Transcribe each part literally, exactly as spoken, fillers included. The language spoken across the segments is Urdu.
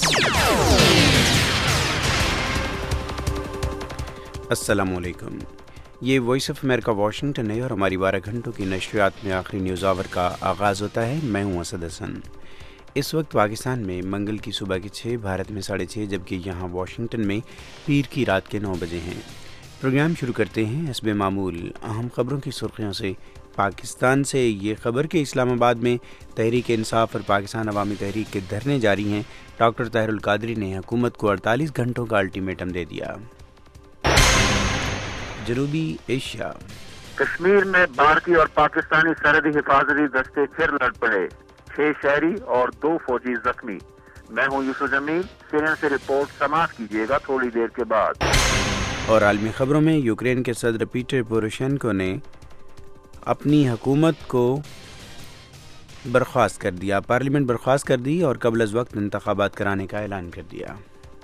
السلام علیکم، یہ وائس آف امریکہ واشنگٹن ہے اور ہماری بارہ گھنٹوں کی نشریات میں آخری نیوز آور کا آغاز ہوتا ہے۔ میں ہوں اسد حسن۔ اس وقت پاکستان میں منگل کی صبح کے چھ، بھارت میں ساڑھے چھ، جبکہ یہاں واشنگٹن میں پیر کی رات کے نو بجے ہیں۔ پروگرام شروع کرتے ہیں حسب معمول اہم خبروں کی سرخیوں سے۔ پاکستان سے یہ خبر کہ اسلام آباد میں تحریک انصاف اور پاکستان عوامی تحریک کے دھرنے جاری ہیں۔ ڈاکٹر طاہر القادری نے حکومت کو اڑتالیس گھنٹوں کا الٹیمیٹم دے دیا۔ جنوبی ایشیا، کشمیر میں بھارتی اور پاکستانی سرحدی حفاظتی دستے پھر لڑ پڑے، چھ شہری اور دو فوجی زخمی۔ میں ہوں یوسف جمیل، سیرین سے رپورٹ سماعت کیجیے گا تھوڑی دیر کے بعد۔ اور عالمی خبروں میں یوکرین کے صدر پیٹر پوروشینکو نے اپنی حکومت کو برخاست کر دیا، پارلیمنٹ برخاست کر دی اور قبل از وقت انتخابات کرانے کا اعلان کر دیا۔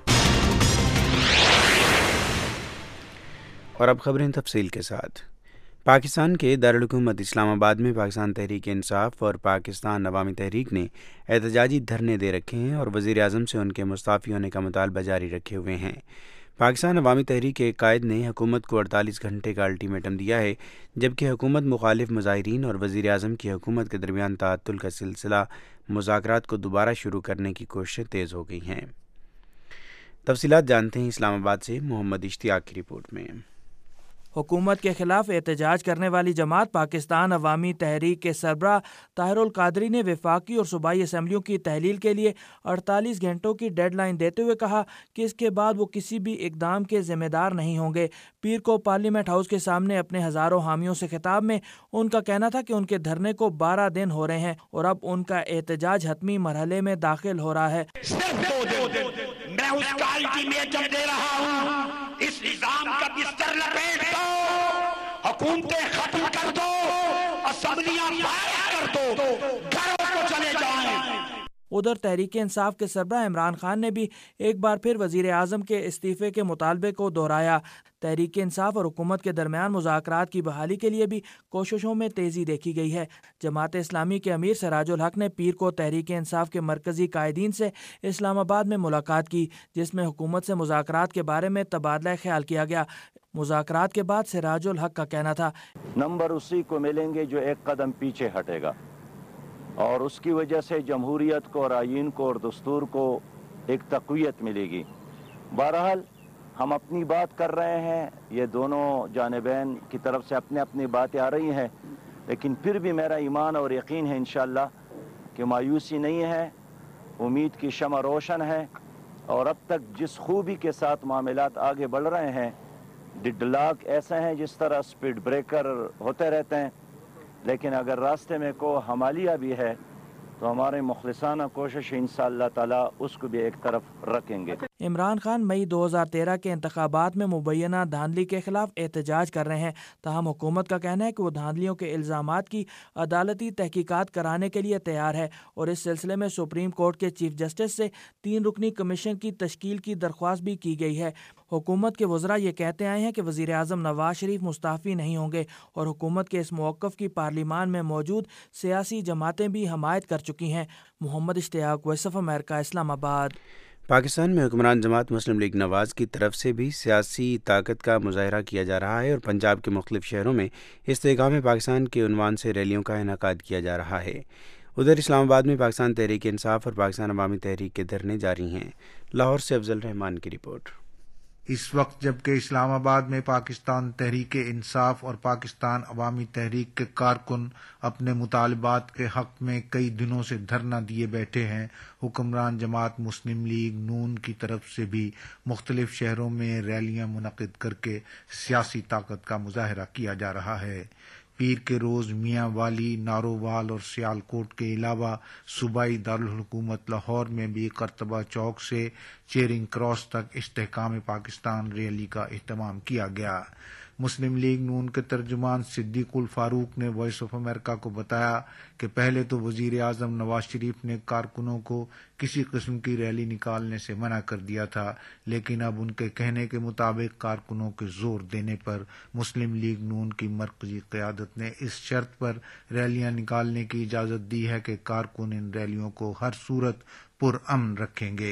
اور اب خبریں تفصیل کے ساتھ۔ پاکستان کے دارالحکومت اسلام آباد میں پاکستان تحریک انصاف اور پاکستان عوامی تحریک نے احتجاجی دھرنے دے رکھے ہیں اور وزیر اعظم سے ان کے مستعفی ہونے کا مطالبہ جاری رکھے ہوئے ہیں۔ پاکستان عوامی تحریک کے قائد نے حکومت کو اڑتالیس گھنٹے کا الٹیمیٹم دیا ہے، جبکہ حکومت مخالف مظاہرین اور وزیر اعظم کی حکومت کے درمیان تعطل کا سلسلہ مذاکرات کو دوبارہ شروع کرنے کی کوششیں تیز ہو گئی ہیں۔ تفصیلات جانتے ہیں اسلام آباد سے محمد اشتیاق کی رپورٹ میں۔ حکومت کے خلاف احتجاج کرنے والی جماعت پاکستان عوامی تحریک کے سربراہ طاہر القادری نے وفاقی اور صوبائی اسمبلیوں کی تحلیل کے لیے اڑتالیس گھنٹوں کی ڈیڈ لائن دیتے ہوئے کہا کہ اس کے بعد وہ کسی بھی اقدام کے ذمہ دار نہیں ہوں گے۔ پیر کو پارلیمنٹ ہاؤس کے سامنے اپنے ہزاروں حامیوں سے خطاب میں ان کا کہنا تھا کہ ان کے دھرنے کو بارہ دن ہو رہے ہیں اور اب ان کا احتجاج حتمی مرحلے میں داخل ہو رہا ہے۔ صرف دو دن میں اس کا الٹیمیٹم دے رہا ہوں، اس نظام کا بستر لپیٹ دو، حکومتیں ختم کر دو، اسمبلیاں فائر کر دو، گھروں کو چلے جائیں۔ ادھر تحریک انصاف کے سربراہ عمران خان نے بھی ایک بار پھر وزیر اعظم کے استعفے کے مطالبے کو دہرایا۔ تحریک انصاف اور حکومت کے درمیان مذاکرات کی بحالی کے لیے بھی کوششوں میں تیزی دیکھی گئی ہے۔ جماعت اسلامی کے امیر سراج الحق نے پیر کو تحریک انصاف کے مرکزی قائدین سے اسلام آباد میں ملاقات کی، جس میں حکومت سے مذاکرات کے بارے میں تبادلہ خیال کیا گیا۔ مذاکرات کے بعد سراج الحق کا کہنا تھا، نمبر اسی کو ملیں گے جو ایک قدم پیچھے ہٹے گا، اور اس کی وجہ سے جمہوریت کو اور آئین کو اور دستور کو ایک تقویت ملے گی۔ بہرحال ہم اپنی بات کر رہے ہیں، یہ دونوں جانبین کی طرف سے اپنے اپنی باتیں آ رہی ہیں، لیکن پھر بھی میرا ایمان اور یقین ہے انشاءاللہ کہ مایوسی نہیں ہے، امید کی شمع روشن ہے، اور اب تک جس خوبی کے ساتھ معاملات آگے بڑھ رہے ہیں، ڈڈ لاک ایسے ہیں جس طرح سپیڈ بریکر ہوتے رہتے ہیں، لیکن اگر راستے میں کو ہمالیہ بھی ہے تو ہمارے مخلصانہ کوشش انشاءاللہ تعالیٰ اس کو بھی ایک طرف رکھیں گے۔ عمران خان مئی دو ہزار تیرہ کے انتخابات میں مبینہ دھاندلی کے خلاف احتجاج کر رہے ہیں، تاہم حکومت کا کہنا ہے کہ وہ دھاندلیوں کے الزامات کی عدالتی تحقیقات کرانے کے لیے تیار ہے اور اس سلسلے میں سپریم کورٹ کے چیف جسٹس سے تین رکنی کمیشن کی تشکیل کی درخواست بھی کی گئی ہے۔ حکومت کے وزراء یہ کہتے آئے ہیں کہ وزیر اعظم نواز شریف مستعفی نہیں ہوں گے اور حکومت کے اس موقف کی پارلیمان میں موجود سیاسی جماعتیں بھی حمایت کر چکی ہیں۔ محمد اشتیاق، وائس آف امریکہ، اسلام آباد۔ پاکستان میں حکمران جماعت مسلم لیگ نواز کی طرف سے بھی سیاسی طاقت کا مظاہرہ کیا جا رہا ہے اور پنجاب کے مختلف شہروں میں استحکام پاکستان کے عنوان سے ریلیوں کا انعقاد کیا جا رہا ہے۔ ادھر اسلام آباد میں پاکستان تحریک انصاف اور پاکستان عوامی تحریک کے دھرنے جاری ہیں۔ لاہور سے افضل رحمان کی رپورٹ۔ اس وقت جبکہ اسلام آباد میں پاکستان تحریک انصاف اور پاکستان عوامی تحریک کے کارکن اپنے مطالبات کے حق میں کئی دنوں سے دھرنا دیے بیٹھے ہیں، حکمران جماعت مسلم لیگ نون کی طرف سے بھی مختلف شہروں میں ریلیاں منعقد کر کے سیاسی طاقت کا مظاہرہ کیا جا رہا ہے۔ پیر کے روز میاں والی، نارووال اور سیالکوٹ کے علاوہ صوبائی دارالحکومت لاہور میں بھی قرطبہ چوک سے چیرنگ کراس تک استحکام پاکستان ریلی کا اہتمام کیا گیا۔ مسلم لیگ نون کے ترجمان صدیق الفاروق نے وائس آف امریکہ کو بتایا کہ پہلے تو وزیر اعظم نواز شریف نے کارکنوں کو کسی قسم کی ریلی نکالنے سے منع کر دیا تھا، لیکن اب ان کے کہنے کے مطابق کارکنوں کے زور دینے پر مسلم لیگ نون کی مرکزی قیادت نے اس شرط پر ریلیاں نکالنے کی اجازت دی ہے کہ کارکن ان ریلیوں کو ہر صورت پرامن رکھیں گے۔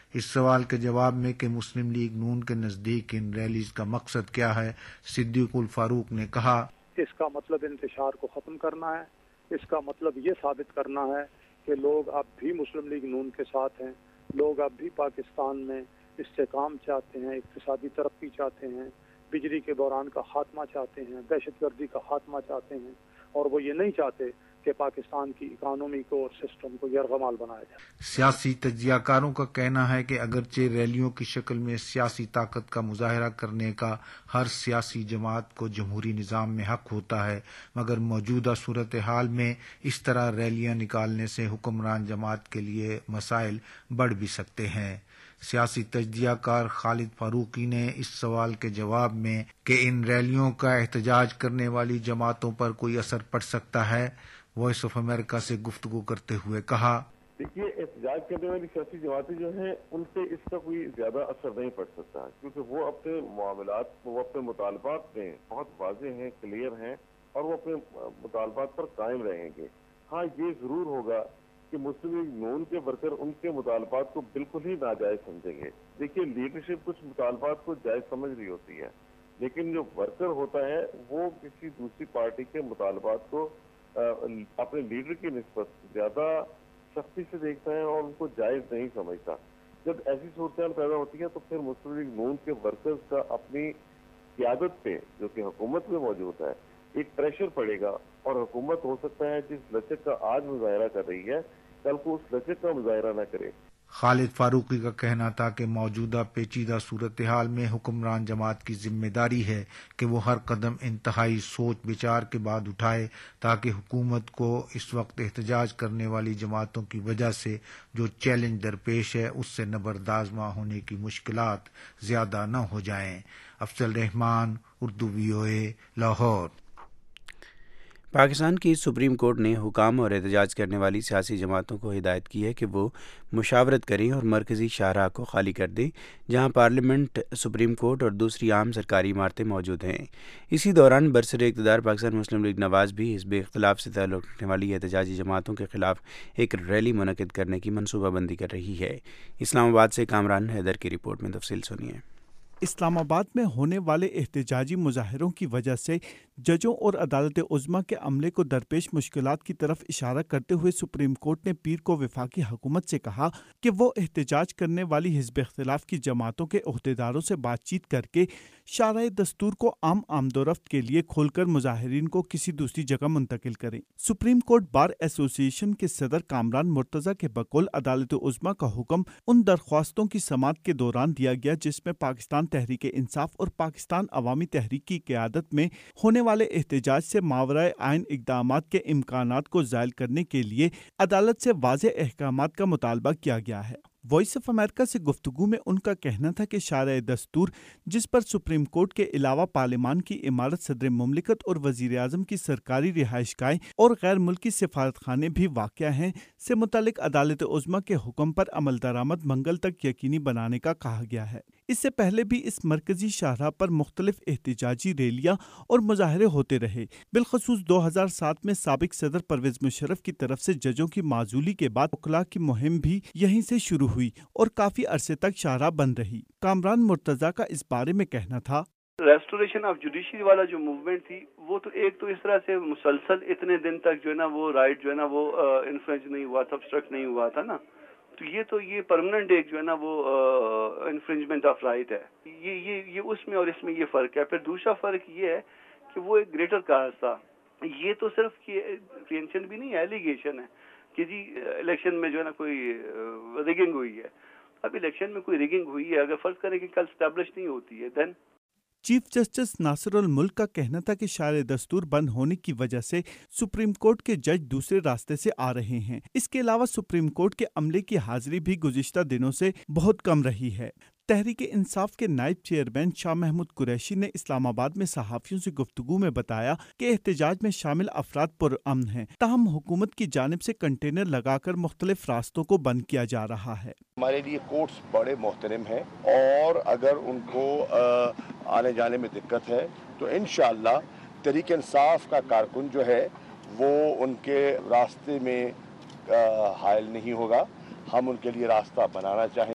اس سوال کے جواب میں کہ مسلم لیگ نون کے نزدیک ان ریلیز کا مقصد کیا ہے، صدیق الفاروق نے کہا، اس کا مطلب انتشار کو ختم کرنا ہے، اس کا مطلب یہ ثابت کرنا ہے کہ لوگ اب بھی مسلم لیگ نون کے ساتھ ہیں، لوگ اب بھی پاکستان میں استحکام چاہتے ہیں، اقتصادی ترقی چاہتے ہیں، بجلی کے بحران کا خاتمہ چاہتے ہیں، دہشت گردی کا خاتمہ چاہتے ہیں، اور وہ یہ نہیں چاہتے کہ پاکستان کی اکانومی کو اور سسٹم کو یرغمال بنایا جائے۔ سیاسی تجزیہ کاروں کا کہنا ہے کہ اگرچہ ریلیوں کی شکل میں سیاسی طاقت کا مظاہرہ کرنے کا ہر سیاسی جماعت کو جمہوری نظام میں حق ہوتا ہے، مگر موجودہ صورتحال میں اس طرح ریلیاں نکالنے سے حکمران جماعت کے لیے مسائل بڑھ بھی سکتے ہیں۔ سیاسی تجزیہ کار خالد فاروقی نے اس سوال کے جواب میں کہ ان ریلیوں کا احتجاج کرنے والی جماعتوں پر کوئی اثر پڑ سکتا ہے، وائس آف امریکہ سے گفتگو کرتے ہوئے کہا، دیکھیے احتجاج کرنے والی سیاسی جماعتیں جو ہیں ان سے اس کا کوئی زیادہ اثر نہیں پڑ سکتا، کیونکہ وہ اپنے معاملات وہ اپنے مطالبات میں بہت واضح ہیں، کلیئر ہیں، اور وہ اپنے مطالبات پر قائم رہیں گے۔ ہاں یہ ضرور ہوگا کہ مسلم لیگ نون کے ورکر ان کے مطالبات کو بالکل ہی ناجائز سمجھیں گے۔ دیکھیے لیڈرشپ کچھ مطالبات کو جائز سمجھ رہی ہوتی ہے، لیکن جو ورکر ہوتا ہے وہ کسی دوسری پارٹی کے مطالبات کو اپنے لیڈر کی نسبت زیادہ سختی سے دیکھتا ہے اور ان کو جائز نہیں سمجھتا۔ جب ایسی صورتحال پیدا ہوتی ہے تو پھر مسلم لیگ نون کے ورکرز کا اپنی قیادت پہ جو کہ حکومت میں موجود ہے ایک پریشر پڑے گا، اور حکومت ہو سکتا ہے جس لچک کا آج مظاہرہ کر رہی ہے کل کو اس لچک کا مظاہرہ نہ کرے۔ خالد فاروقی کا کہنا تھا کہ موجودہ پیچیدہ صورتحال میں حکمران جماعت کی ذمہ داری ہے کہ وہ ہر قدم انتہائی سوچ بچار کے بعد اٹھائے تاکہ حکومت کو اس وقت احتجاج کرنے والی جماعتوں کی وجہ سے جو چیلنج درپیش ہے اس سے نبردآزما ہونے کی مشکلات زیادہ نہ ہو جائیں۔ افضل رحمان، اردو وی او اے، لاہور۔ پاکستان کی سپریم کورٹ نے حکام اور احتجاج کرنے والی سیاسی جماعتوں کو ہدایت کی ہے کہ وہ مشاورت کریں اور مرکزی شاہراہ کو خالی کر دیں جہاں پارلیمنٹ، سپریم کورٹ اور دوسری عام سرکاری عمارتیں موجود ہیں۔ اسی دوران برسر اقتدار پاکستان مسلم لیگ نواز بھی حزب اختلاف سے تعلق رکھنے والی احتجاجی جماعتوں کے خلاف ایک ریلی منعقد کرنے کی منصوبہ بندی کر رہی ہے۔ اسلام آباد سے کامران حیدر کی رپورٹ میں تفصیل سنیے۔ اسلام آباد میں ہونے والے احتجاجی مظاہروں کی وجہ سے ججوں اور عدالت عظمیٰ کے عملے کو درپیش مشکلات کی طرف اشارہ کرتے ہوئے سپریم کورٹ نے پیر کو وفاقی حکومت سے کہا کہ وہ احتجاج کرنے والی حزب اختلاف کی جماعتوں کے عہدیداروں سے بات چیت کر کے شارع دستور کو عام آمد و رفت کے لیے کھول کر مظاہرین کو کسی دوسری جگہ منتقل کریں۔ سپریم کورٹ بار ایسوسی ایشن کے صدر کامران مرتضیٰ کے بقول عدالت عظمیٰ کا حکم ان درخواستوں کی سماعت کے دوران دیا گیا جس میں پاکستان تحریک انصاف اور پاکستان عوامی تحریک کی قیادت میں ہونے والے احتجاج سے ماورائے آئین اقدامات کے امکانات کو زائل کرنے کے لیے عدالت سے واضح احکامات کا مطالبہ کیا گیا ہے۔ وائس آف امریکہ سے گفتگو میں ان کا کہنا تھا کہ شارع دستور جس پر سپریم کورٹ کے علاوہ پارلیمان کی عمارت، صدر مملکت اور وزیر اعظم کی سرکاری رہائش گاہیں اور غیر ملکی سفارت خانے بھی واقع ہیں، سے متعلق عدالت عظمیٰ کے حکم پر عمل درآمد منگل تک یقینی بنانے کا کہا گیا ہے۔ اس سے پہلے بھی اس مرکزی شاہراہ پر مختلف احتجاجی ریلیاں اور مظاہرے ہوتے رہے، بالخصوص دو ہزار سات میں سابق صدر پرویز مشرف کی طرف سے ججوں کی معزولی کے بعد وکلاء کی مہم بھی یہیں سے شروع ہوئی اور کافی عرصے تک شاہراہ بند رہی۔ کامران مرتضیٰ کا اس بارے میں کہنا تھا، ریسٹوریشن آف جوڈیشری والا جو موومنٹ تھی وہ تو ایک تو اس طرح سے مسلسل اتنے دن تک جو ہے نا وہ رائٹ جو ہے نا وہ انفلوئنس نہیں ہوا تھا، obstruct نہیں ہوا تھا نا، تو یہ تو یہ پرماننٹ ایک جو ہے نا وہ انفرنجمنٹ آف رائٹ ہے۔ یہ یہ یہ اس میں اور اس میں یہ فرق ہے۔ پھر دوسرا فرق یہ ہے کہ وہ ایک گریٹر کاز تھا، یہ تو صرف پریمپشن بھی نہیں ہے، ایلیگیشن ہے کہ جی الیکشن میں جو ہے نا کوئی ریگنگ ہوئی ہے۔ اب الیکشن میں کوئی ریگنگ ہوئی ہے، اگر فرض کریں کہ کل اسٹیبلش نہیں ہوتی ہے دین۔ چیف جسٹس ناصر الملک کا کہنا تھا کہ شارع دستور بند ہونے کی وجہ سے سپریم کورٹ کے جج دوسرے راستے سے آ رہے ہیں۔ اس کے علاوہ سپریم کورٹ کے عملے کی حاضری بھی گزشتہ دنوں سے بہت کم رہی ہے۔ تحریک انصاف کے نائب چیئرمین شاہ محمود قریشی نے اسلام آباد میں صحافیوں سے گفتگو میں بتایا کہ احتجاج میں شامل افراد پرامن ہیں، تاہم حکومت کی جانب سے کنٹینر لگا کر مختلف راستوں کو بند کیا جا رہا ہے۔ ہمارے لیے کورٹس بڑے محترم ہیں اور اگر ان کو آنے جانے میں دقت ہے تو انشاءاللہ تحریک انصاف کا کارکن جو ہے وہ ان کے راستے میں حائل نہیں ہوگا، ہم ان کے لیے راستہ بنانا چاہیں۔